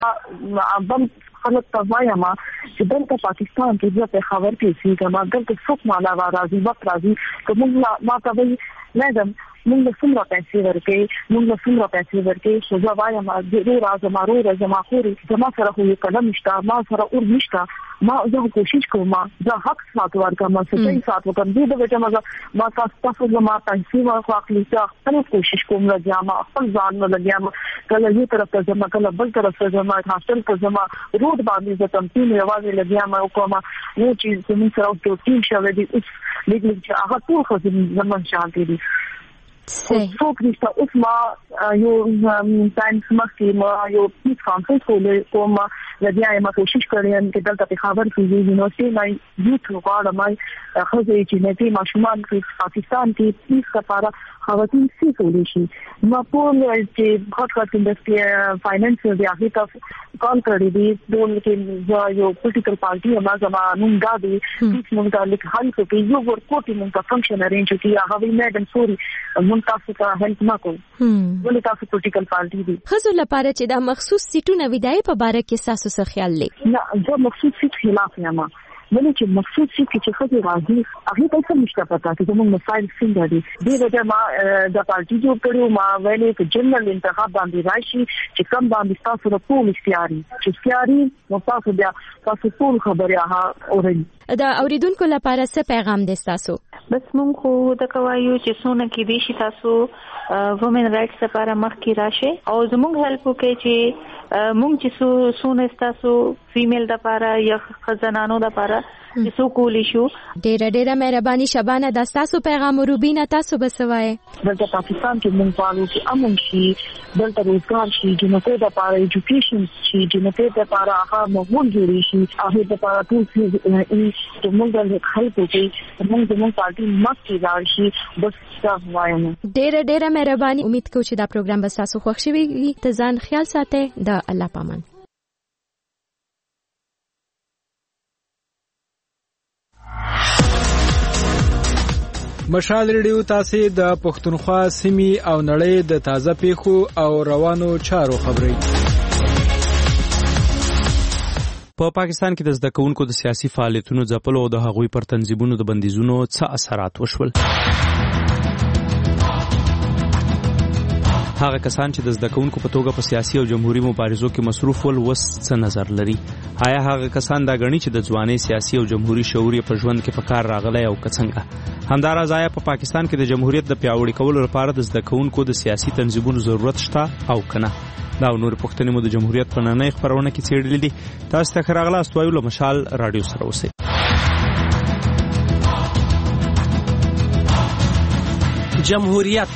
بم خلک ته وایم چې دلته پاکستان کې د خبر کې سي کما دلته څوک مالا راځي وخت راځي کوم ما ته وي مېدم موږ څومره پیسې ورکې شو زه وایم د راځم خوري زما سره خو یو کلم نشته ما سره اور نشته ما زه کوشش کوم زه حق ساتو ورکوم صحیح ساتو کوم دې د وجه ما تاسو زما پیسې واخلي چې خپل کوشش کوم راځم خپل ځان نه لګیام کله یو طرف ته ځم کله بل طرف ته ځم هاستل ته ځم روډ باندې زه تم تین یوازې لګیام او کوم نو چې زموږ سره یو ټیم شوی دی اوس لګل چې هغه ټول خو زموږ شانتي دي څوک نشته اوس ما یو ټایم مخکې ما یو پیس کانفرنس کوم لدی ما کوشش کړم چې دلته په خبر کې یونیورسيټي ما یوټ وغواړم خو چې نتي ماشومان په پاکستان کې پیس لپاره خواتین څه کولی شي ما په چې پودکاسټ انډستری فاینانس دی هغه تاسو کال کړی دی دول کې یو پولیټیکل پارټي ما زمانون دا دی چې موږ د لیک حل کوي یو ورکوټي موږ فنکشن ارینج کوي هغه وی میډم سوري موږ تاسو ته هیلپ نکوو ولې تاسو پولیټیکل پارټي دی خزو لپاره چې دا مخصوص سیټونه ودای په باره کې تاسو څه خیال لرئ نه زه مخصوص سیټ خلاف یم ولې چې مخصوص سیټ چې خو راځي هغه ته څه نشته پتا چې موږ مسایل څنګه دي دې وجه ما د پارټي جوړ کړو ما ویلې چې جنرال انتخاب باندې راشي چې کوم باندې تاسو د ټول اختیاري نو تاسو بیا تاسو ټول خبره اورئ دا اوریدونکو لپاره څه پیغام دی تاسو بس مونږ خو د کوایو چې څونه کې دي شي تاسو وومن رائټس لپاره مخ کې راشه او زموږ هیلپ وکړي چې مونږ چې څونه تاسو فیمیل لپاره یا خزانانو لپاره چې څو کولی شو ډېر مهرباني شبانه د تاسو پیغام روبینا تاسو بسوای دلته پاکستان کې مونږ پالو چې امن شي دلته روزګار شي جنته د لپاره ایجوکیشن شي جنته د لپاره هغه مهول جوړي شي هغه د لپاره ټول چې موږ د خلکو کې موږ پارټي مخکې ځای شي بس دا وایم ډېر مهرباني امید کوم چې دا پروګرام به تاسو خوښ شي ته ځان خیال ساتئ د الله پامان مشال ریډیو تاسو د پښتونخوا سیمې او نړۍ د تازه پیښو او روانو چارو خبري په پاکستان کې د زده کوونکو د سیاسي فعالیتونو ځپلو او د هغوی پر تنظیمونو د بندیزونو څه اثرات وشول هغه کسان چې د زده کوونکو په توګه په سیاسي او جمهوریت مبارزو کې مصروف ول وس څه نظر لري آیا هغه کسان دا غني چې د ځواني سیاسي او جمهوریت شعور په ژوند کې په کار راغلی او کڅنګه همداراز آیا په پاکستان کې د جمهوریت د پیاوړي کولو لپاره د زده کوونکو د سیاسي تنظیمونو ضرورت شته او کنه دا نور پښتني مو د جمهوریت په نننۍ خبرونه کې څېړلې دي تاسو ته راغله استوایو له مشال رادیو سره اوسئ جمهوریت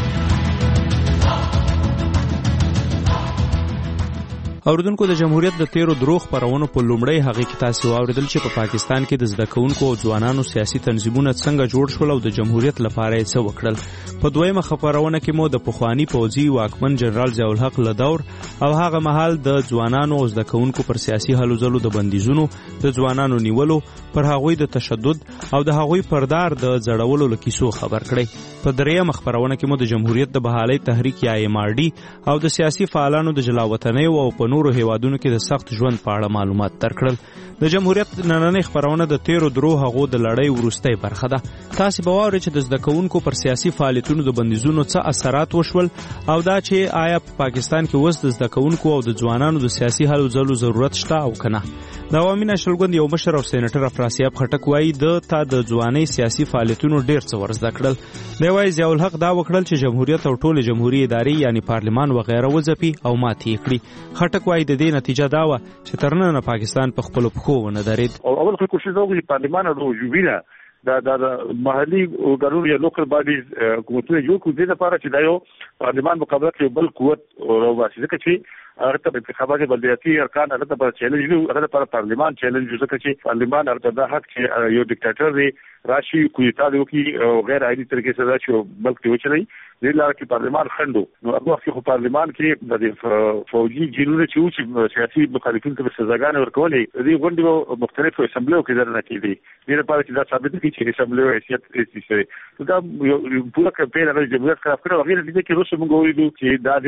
اوردونکو د جمهوریت د تیرو دروغ خبرونو په لومړی هغه کې تاسو اوریدل چې په پاکستان کې د زده کوونکو او ځوانانو سیاسي تنظیمونه څنګه جوړ شول او د جمهوریت لپاره یې څه وکړل په دویمه خبرونه کې مو د پخوانی پوځي واکمن جنرال ضیاء الحق لدور او هغه مهال د ځوانانو او زده کوونکو پر سیاسي هلو ځلو د بندیزونو د ځوانانو نیولو پر هغوی د تشدد او د هغوی پردار د زړولو لکیسو خبر کړي په دریمه خبرونه کې مو د جمهوریت د بحالۍ تحریک یا MRD او د سیاسي فعالانو د جلاوطنۍ او په نورو هیوادونو کې د سخت ژوند په اړه معلومات درکړل د جمهوریت نننۍ خبرونه د تیرو درو هغو د لړۍ وروستۍ برخه ده تاسو به واورئ چې د زده کوونکو پر سیاسي فعالیتونو د بندیزونو څه اثرات وشول او دا چې آیا په پاکستان کې اوس د زده کوونکو او د ځوانانو د سیاسي هلو ځلو ضرورت شته او کنه د عوامي نشل ګوند یو مشر او سېنیټر افراسیاب خټک وایي د ځوانۍ سیاسي فعالیتونو ډیر څه ورزده کړل دی وایي ضیاء الحق دا وکړل چې جمهوریت او ټول جمهوریت ادارې یعنی پارلمان وغیره وځپي او ماتې کړي خټک وایي د دې نتیجه دا و چې تر نن پاکستان په خپل پښو ونه درید اول خو کوشش وکړي پارلمان او جمهوریت دا محلي قانون یا لوکل باډیز حکومتونه یو کو دې لپاره چې دا یو پارلمان مقابله کې بل قوت او واسطه ځکه چې هغه ته انتخابات بلدیاتي ارکان هغه ته چیلنج نو هغه لپاره پارلمان چیلنج ځکه چې پارلمان هغه د حق چې یو ډیکټاتور دی راشي کویتا دی او غیر عادي طریقې سره چې بلکې وچلای دې لاره کې پارلمان خندو نو هغه وخت په پارلمان کې د فوجي جنونه چې سیاسي مخالفین ته سزاګانې ورکولې دې غونډې مختلفو اسمبلیو کې درنه کېدي دې لپاره چې دا ثابت کړي چې اسمبلیو حیثیت دا یو پوره کمپاین د جمهوریت خلاف کړو هغه دې کې روسو موږ ویلو چې دا د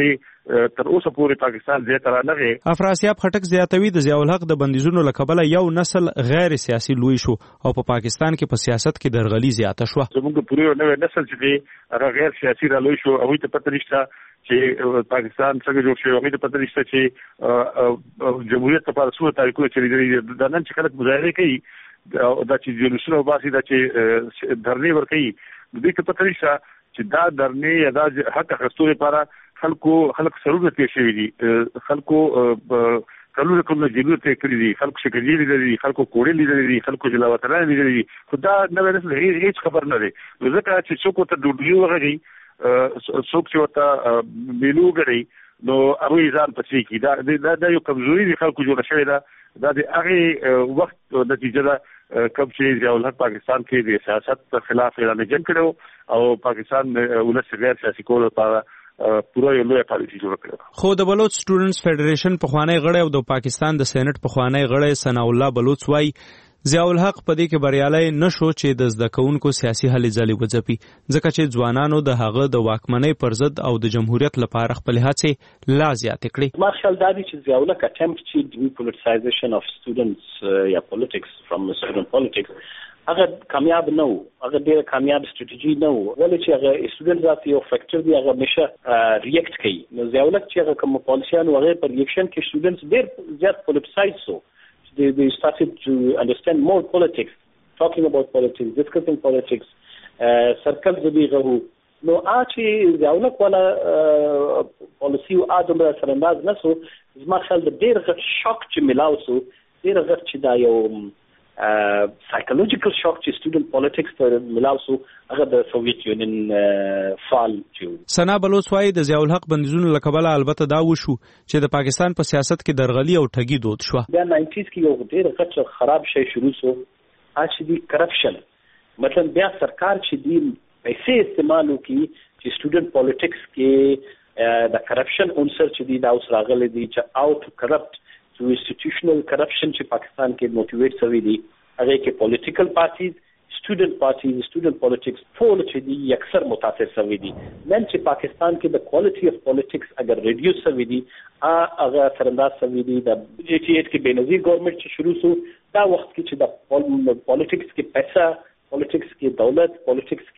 تر اوسه پورې پاکستان زه تر نه افراسیاب خټک زیاتوي د ضیاء الحق د بندیزونو لکبله یو نسل غیر سیاسي لوی شو او په پاکستان کې په سیاست کې درغلي زیاته شو. زموږ پوره نوې نسل چې دی هغه غیر سیاسي را لوی شو او ته پته نشته چې پاکستان څنګه جوړ شو. هغه ته پته نشته چې جمهوریت لپاره څو تاریخونه چلیدلي د نن چې خلک مظاهره کوي دا چې جلوسونه وباسي دا چې دھرنې ورکوي دوی ته پته نشته چې دا دھرنې یا دا حق اخیستو لپاره خلک سرونه تیر شوي دي. خلکو کلونه جیلونه تیر کړي دي. خلکو شکنجې لیدلې دي. خلکو کوړې لیدلې دي. خلکو جلاوطنان لیدلې دي. خو دا نوې نسل هیڅ خبر نه دی. نو ځکه چې څوک ورته ډوډۍ وغږي څوک چې ورته میلو وګړي نو هغوی ځان پسې کړي. دا یو کمزوري د خلکو جوړه شوې ده. دا د هغې وخت نتیجه ده کوم چې ضیاء الحق پاکستان کې د سیاست پر خلاف اعلان جنګ کړو او پاکستان ولس غیر سیاسي کولو لپاره پوره یو لوی پالیسي جوړ کړو. خو د بلوچ سټوډنټس فدریشن پخوانی غړی او د پاکستان د سېنات پخوانی غړی ثناء الله بلوچ وایي ضیاء الحق په دې کې بریالی نشو چې د زده کوونکو سیاسي هلې ځلې وځپي ځکه چې ځوانانو د هغه د واکمنۍ پر ضد او د جمهوریت لپاره خپل هڅې لا زیاتې کړې. ما خیال دا دی چې ضیاء الحق attempt to depoliticization of students یا politics from student politics هغه کامیاب نه و. هغه ډېر کامیاب ستراتیژي نه و ولې چې هغه سټوډنټ ذات یو فیکټر دی هغه همیشه ریاکټ کوي. نو ضیاء الحق چې هغه کوم پالیسیان هغه پر ریاکشن کې سټوډنټس ډېر زیات پولیټیسایز شو. They started to understand more politics, talking about politics, discussing politics, circles of the Rahu. No, actually, the Aulak wala policy Adam Sarandaz Naso is Marshall the Deir shock to Milauso, Deir Chidayo psychological shock to student politics for Milauso, the Soviet Union fall to. ثناء بلوچ وايي د ضیاء الحق بندیزونو لکبله البته دا وشو چې د پاکستان په سیاست کې درغلي او ټګي دود شو. د 90s کې یو ډېر غټ خراب شی شروع شو چې دی کرپشن. مطلب بیا سرکار چې دی پیسې استعمال وکړي چې سټوډنټ پالیټکس کې د کرپشن عنصر چې دی دا اوس راغلی دی چې او ټو کرپټ to institutional corruption چې پاکستان کې موټیویټ شوی دی. هغه کې پولیټیکل پارټیز student politics ټول چې دی اکثر متاثر شوی دي. نن چې پاکستان کې د کوالټي اف پالیټکس اگر ریډیوس شوی دي هغه سرنداز شوی دي. د 88 کې بېنظیر ګورنمنت چې شروع شو دا وخت کې چې د پالیټکس کې پیسہ پالیټکس کې دولت پالیټکس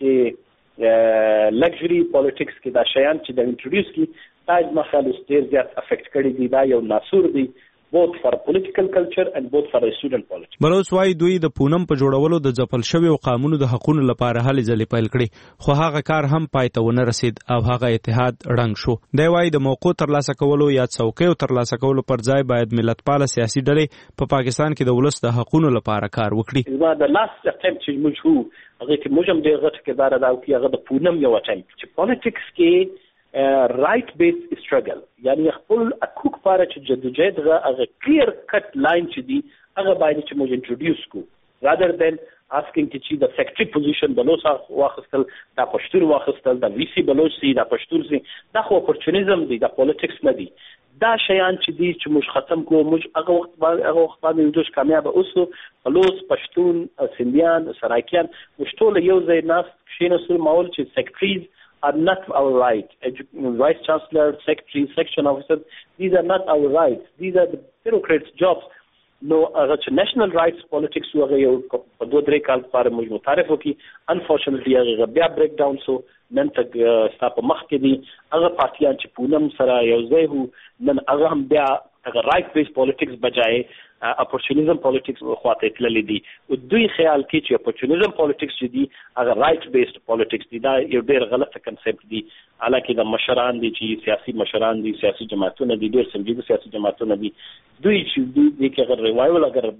کې لگژري پالیټکس کې دا شیان چې د انټروډیوس کی دا مخالف ډیر زیات افیکټ کړي دي. دا یو ناسور دی both for political culture and both for student politics. بلوچ وايي دوی د پونم په جوړولو د ځپل شویو قانونو د حقوقو لپاره هلې ځلې پیل کړې خو هغه کار هم پای ته ونه رسید او هغه اتحاد ړنګ شو. دی وايي د موقع ترلاسه کولو یا څوکیو ترلاسه کولو پر ځای باید ملتپاله سیاسي ډلې په پاکستان کې د ولس د حقوقو لپاره کار وکړي. د لاست اټمپټ چې موږ وو هغه کې موږ هم ډېر غټ کردار ادا وکړ. هغه د پونم یو اټمپټ چې پالیټکس کې right based struggle یعنی خپل حقوق لپاره چې جدوجہد هغه کلیر کټ لاین چې دی هغه باید چې موږ انټروډیوس کو rather than asking چې د سیکټری پوزیشن بلوچ واخستل دا پښتون واخستل دا وی سی بلوچ سی دا پښتون سی دا خو اپورچونیزم دی دا پالیټکس نه دی. دا شیان چې دی چې موږ ختم کو موږ هغه وخت باندې دوش کامیاب اوسو. بلوچ پښتون سندیان سرایکیان موږ ټول یو ځای ناس کښینو سره ماول چې سیکټریز are not our right. Vice Chancellor, Secretary, Section Officers, these are not our rights. These are the bureaucrats' jobs. No, national rights politics who are په 2-3 کال لپاره موږ متعارف وکړي. Unfortunately هغه بیا بریک ډاون سو نن تک ستا په مخ کې دي هغه پارټیان چې پونم سره یو ځای وو نن هغه هم بیا هغه رائټ بیس پالیټکس بجای اپورچونیزم پالیټکس خواته تللی دي. او دوی خیال کې چې اپورچونیزم پالیټکس چې دي هغه رائټ بیسډ پالیټکس دي. دا یو ډېر غلطه کنسپټ دی. حالکه د مشران دي چې سیاسي مشران دي سیاسي جماعتونه دي ډېر سمجیده سیاسي جماعتونه دي دوی چې دوی کې اگر ریوایول اگر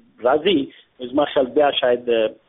راځي زما خیال بیا شاید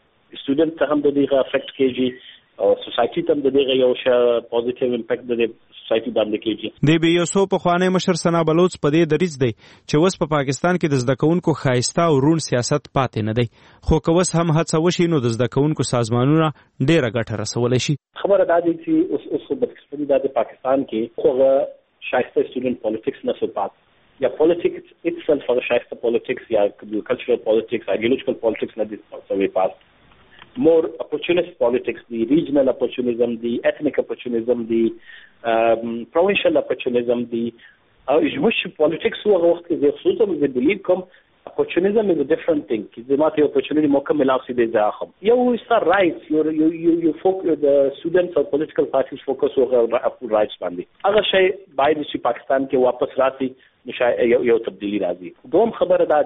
سټوډنټ ته هم د دې افیکټ کېږي او سوسایټي ته د دې یو پوزټیو امپیکټ د سوسایټي باندې کېږي. د بي یو په خوانی مشر ثناء بلوچ په دې دریځ دی چې اوس په پاکستان کې د زده کوونکو خایسته او رون سیاست پاتې نه دی خو که اوس هم هڅه وشي نو د زده کوونکو سازمانونه ډېره ګټه رسولی شي. خبره دا دی چې اوس بدقسمتي د پاکستان کې خو شایسته سټوډنټ پالیټکس نه سو پات یا پالیټکس itself هغه شایسته پالیټکس یا کلچرل پالیټکس ایډیولوژیکل پالیټکس نه دي سوي پات. More opportunist politics, the regional opportunism, the ethnic opportunism, the provincial opportunism, the مش پالیټکس هغه وخت کې خصوصا د بلیف کوم opportunism is a different thing. The matter opportunity موقع ملاو سي د ځاخم یو سر رائټس یو فوکس د students or political parties focus over rights باندې هغه شی باید چې پاکستان کې واپس راسي یو تبدیلی راځي. دوم خبره ده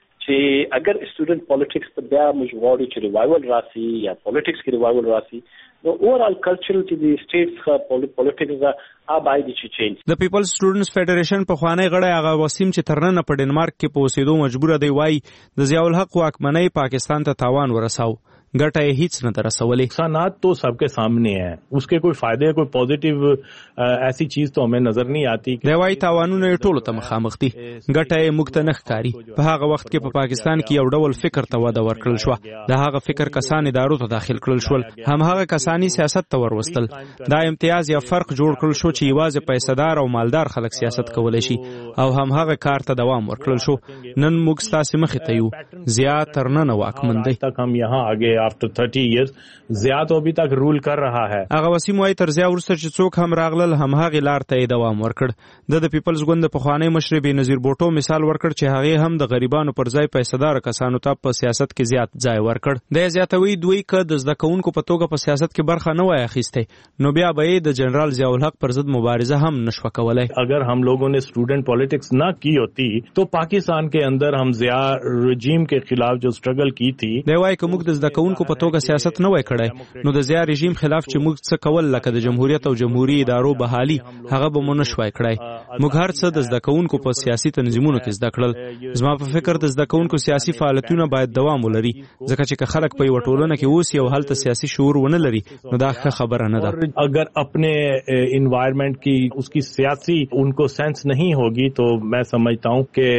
چې اگر student politics په بیا مجبوري چې revival راسي یا politics کې revival راسي نو overall cultural چې د states politics باید چې چینج. د پیپلز سټوډنټس فیډریشن په خوانی غړی هغه وسیم چې ترنه په ډنمارک کې په اوسېدو مجبور دی وای د ضیاء الحق واکمنۍ پاکستان ته تاوان ورساو گٹا ہیچ نہ درسولے. نقصانات تو سب کے سامنے ہیں, اس کے کوئی فائدے کوئی پوزیٹو ایسی چیز تو ہمیں نظر نہیں آتی. دوای تاوانونه ټولو ته مخامخ دي. گټه مختنخ کاری په هغه وخت کې په پاکستان کې یو ډول فکر ته وده ورکړل شو. د هغه فکر کسان ادارو ته داخل کړل شول, هم هغه کسانی سیاست ته وروستل. دا امتیاز یا فرق جوړ کړل شو چې یوازې پیسېدار او مالدار خلک سیاست کولای شي, او هم هغه کار ته دوام ورکړل شو. نن موږ ستاسو مخې ته یو, زیات ترنه واکمن دی. هم یہاں آگے after 30 years زیات ابھی تک رول کر رہا ہے. هغه وسیم وای تر زیات ورسره چې څوک هم راغلل هم هغه لار ته دوام ورکړ. د پیپلز ګوند په خوانی مشر بنظیر بوټو مثال ورکړ چې هغه هم د غریبانو پر ځای پیسېدار کسانو ته په سیاست کې زیات ځای ورکړ. د زیاتوي دوی ک د زدکونکو په توګه په سیاست کې برخه نه وای اخیسته نو بیا به د جنرال ضیاء الحق پر ضد مبارزه هم نشو کولای. اگر हम लोगों ने student politics ना की होती तो पाकिस्तान के अंदर हम ज़िया रजीम के खिलाफ जो स्ट्रगल की थी. دی وای کوم د زدکونکو په توګه سیاست نه وای کړای نو د ضیاء رژیم خلاف چې موږ څه کول لکه د جمهوریت او جمهوریت ادارو بحالي هغه به مونږ نشوای کړای. موږ هر څه د زدکونکو په سیاسي تنظیمونو کې زده کړل. زما په فکر د زدکونکو سیاسي فعالیتونه باید دوام ولري, ځکه چې خلک په یو ټولنه کې اوس یو حالت سیاسي شعور ونه لري نو دا خبره نه ده. اگر اپنے انوائرمنٹ کی اس کی سیاسی ان کو سینس نہیں ہوگی تو میں سمجھتا ہوں کہ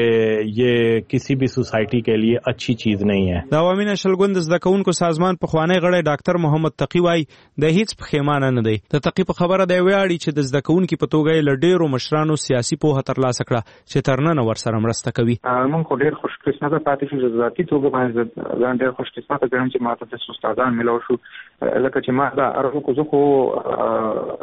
یہ کسی بھی سوسائٹی کے لیے اچھی چیز نہیں ہے. د عوامي نشل ګوند زدکونکو سازمان په خوانی غړی ډاکټر محمد تقی وای د هیڅ پښیمانه نه دی. د تقی په خبره دی ویاړي چې د زدکونکو په توګه ل ډیرو مشرانو سیاسي پوهه ترلاسه کړه چې ترنه ور سره مرسته کوي. موږ خو ډیر خوش قسمته پاتې شو, د ذاتي توګه باندې ځان ډیر خوش قسمته ګڼم چې ماته د استادان ملو شو, لکه چې ما دا ارزو کو زه خو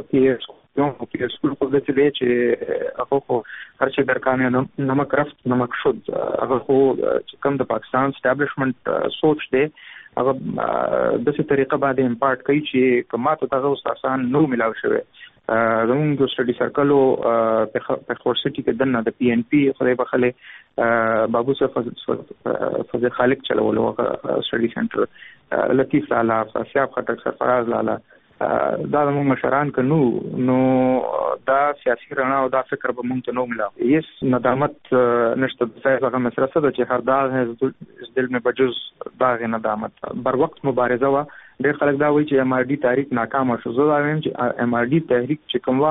په سکول په دې چې هغه خو هر څه درکانه نمک رفت نمک شد, هغه خو چې کوم د پاکستان اسټابلیشمنت سوچ دی هغه د څه طریقه باندې امپارټ کوي چې کماته دغه استادان نو ملاو شوی. زموږ د سټډي سرکلو په خورسټي کې دنه د پی ان پی خدای بخله بابو صاحب فضل خالق چلولو سټډي سنټر لطیف لالا صاحب خټک سرفراز لالا دا موږ مشران کنو نو دا سیاسي رڼا او دا فکر به موږ ته نو ملا. هیڅ ندامت نشته د هغه مسله ده چې هر داغ دل میں بجز داغ ندامت بر وخت مبارزه وا. ډېر خلک دا وایي چې ام آر ډي تحریک ناکام شو. زه دا وایم چې ام آر ډي تحریک چې کوم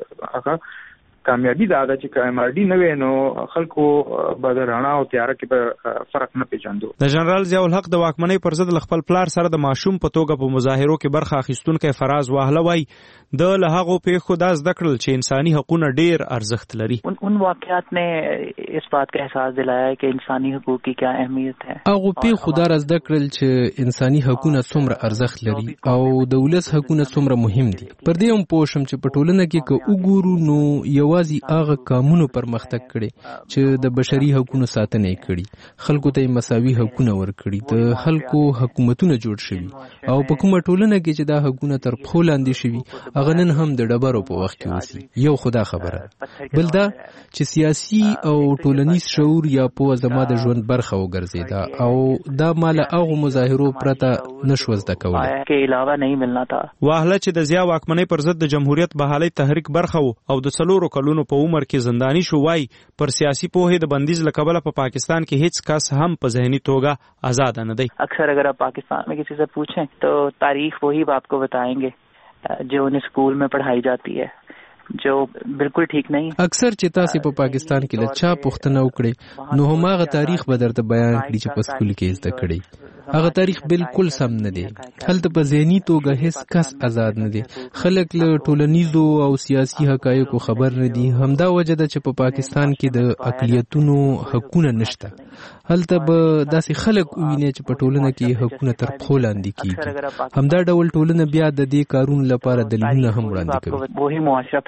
هغه کامیابی دا ده چې ام آر ډي نه وي نو خلکو به د رڼا او تیاره کې به فرق نه پیژاندو. د جنرال ضیاء الحق د واکمنۍ پر ضد خپل پلار سره د ماشوم په توګه په مظاهرو کې برخه اخیستونکو فراز واهله وای د لهغه پیښو د زده کړل چې انساني حقوقونه ډیر ارزښت لري. ان واقعات نے اس بات کا احساس دلایا ہے کہ انسانی حقوق کی کیا اهمیت ہے. هغه پیښو دا زده کړل چې انساني حقوقونه څومره ارزښت لري او د ولس حقوقونه څومره مهم دي. پر دې هم پوه شم چې په ټولنه کې که وګورو نو یوازې هغه قانونو پرمختګ کړي چې د بشري حقوقو ساتنه کړي, خلکو ته مساوي حقوقونه ورکړي, د خلکو حکومتونه جوړ شوي او په کومه ټولنه کې چې دا حقوقونه تر پښو لاندې شوي هغه نن هم د ډبرو په وخت کې اوسي. یو خدا خبره بل دا چې سیاسي او ټولنیز شعور یا په زما د ژوند برخه وګرځیدا او دا مال هغه مظاهرو پرته نشو زده کولای کې علاوه نه ملنا تا. واهله چې د ضیاء واکمنۍ پر ضد د جمهوریت بحالي تحریک برخه او د څلورو کلونو په عمر کې زندانی شو وای پر سیاسي پوهې د بندیز لکبله په پاکستان کې هیڅ کس هم په ذهني توګه آزاد نه دی. اکثر اگر آپ پاکستان میں کسی سے پوچھیں تو تاریخ وہی آپ کو بتائیں گے جو انہیں اسکول میں پڑھائی جاتی ہے, جو بالکل ٹھیک نہیں. اکثر چې تاسو په پاکستان کې د چا پوښتنه وکړي نو هماغه تاریخ به درته بیان کړي چې په سکول کې زده کړي. هغه تاریخ بالکل سم نه دی. هلته په ذهني توګه هیڅ کس آزاد نه دی. خلک له ټولنیزو او سیاسي حقایقو خبر نه دي. همدا وجه ده چې په پاکستان کې د اقلیتونو حقوقونه نشته. هلته به داسې خلک ویني چې په ټولنه کې حقوقونه تر پښو لاندې کیږي. همدا ډول ټولنه بیا د دې کارونو لپاره دلیلونه هم وړاندې کوي. وہی معاشرہ پھر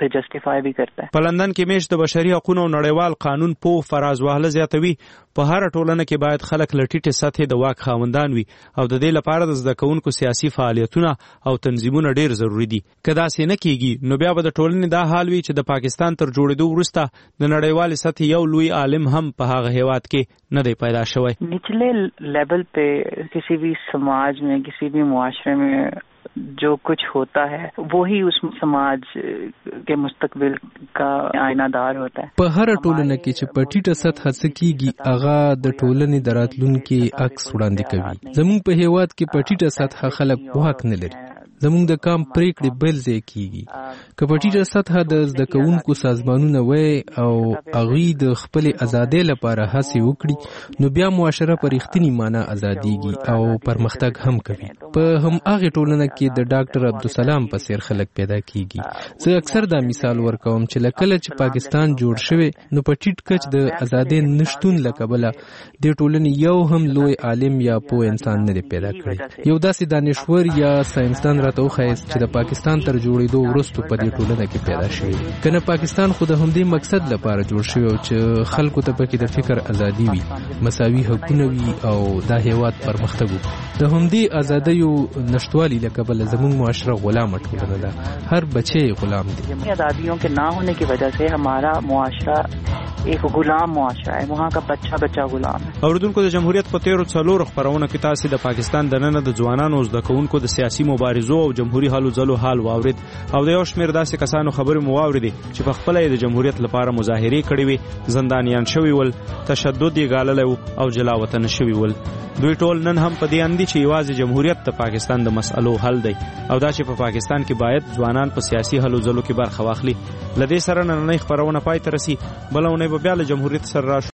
उसे जस्टिफाई भी करता है. په لندن کې میش د بشري حقوقو نړیوال قانون په فراز وهله زیاتوي په هر ټولنه کې باید خلک لټیټه سطح د واک خاوندان وي او د دې لپاره د زده کوونکو سیاسي فعالیتونه او تنظیمونه ډیر ضروری دي. که داسې نه کیږي نو بیا به د ټولنې دا حال وي چې د پاکستان تر جوړېدو وروسته د نړیوال سطح یو لوی عالم هم په هغه هیواد کې نه دی پیدا شوی. نچلے لیول पे किसी भी समाज में किसी भी मुआशरे में जो कुछ होता है वही उस समाज के मुस्तकबिल का आईनादार होता है. په هر ټولنه کې چې په ټیټه سطح څه کیږي هغه د ټولنې د راتلونکي عکس وړاندې کوي. زموږ په هیواد کې په ټیټه سطح خلک واک نه لري. زموږ د کام پریکړې بل ځای کیږي. که په ټیټه سطح د زده کوونکو سازمانونه وای او هغوی د خپلې ازادۍ لپاره هڅې وکړي نو بیا معاشره په رښتینې معنا ازادیږي او پرمختګ هم کوي. په هماغه ټولنه کې د ډاکټر عبدالسلام په څیر خلک پیدا کیږي. زه اکثر دا مثال ورکوم چې کله چې پاکستان جوړ شوی نو په ټیټ کچ د ازادۍ نشټون له کبله د ټولنې یو هم لوی عالم یا پوه انسان نه دی پیدا کړی. یو داسې دانشور یا ساينسدان راته وښایست چې د پاکستان تر جوړېدو وروسته په دې ټولنه کې پیدا شوی. کنه پاکستان خو د همدې مقصد لپاره جوړ شوی چې خلکو ته پکې د فکر ازادي وي، مساوي حقوق وي او دا هیواد پرمختګ وکړي. د همدې ازادیو نشټوالي له کبله زموږ معاشره غلام ټولنه ده. هر بچی غلام دی. آزادیوں کے نہ ہونے کی وجہ سے ہمارا معاشرہ ایک غلام معاشرہ ہے. وہاں کا بچہ غلام ہے. اوریدونکو د جمهوریت په تیرو څلورو خبرونه کې تاسو د پاکستان د نن د ځوانانو زده کوونکو د سیاسي مبارزو او جمهوریت حالو ځلو حال واورید او د یو شمېر داسې کسانو خبرې مو واوریدې چې په خپل د جمهوریت لپاره مظاهرې کړې وي، زندانیان شوي ول، تشدد یې ګاللی او جلا وطن شوي ول. دوی ټول نن هم په دې اندي چې یوازې جمهوریت د پاکستان د مسألو حل دی او دا چې په پاکستان کې باید ځوانان په سیاسي حلو ځلو کې برخه واخلي. لدې سره نننۍ خبرونه پای ته رسي. بلونه به بیا له جمهوریت سره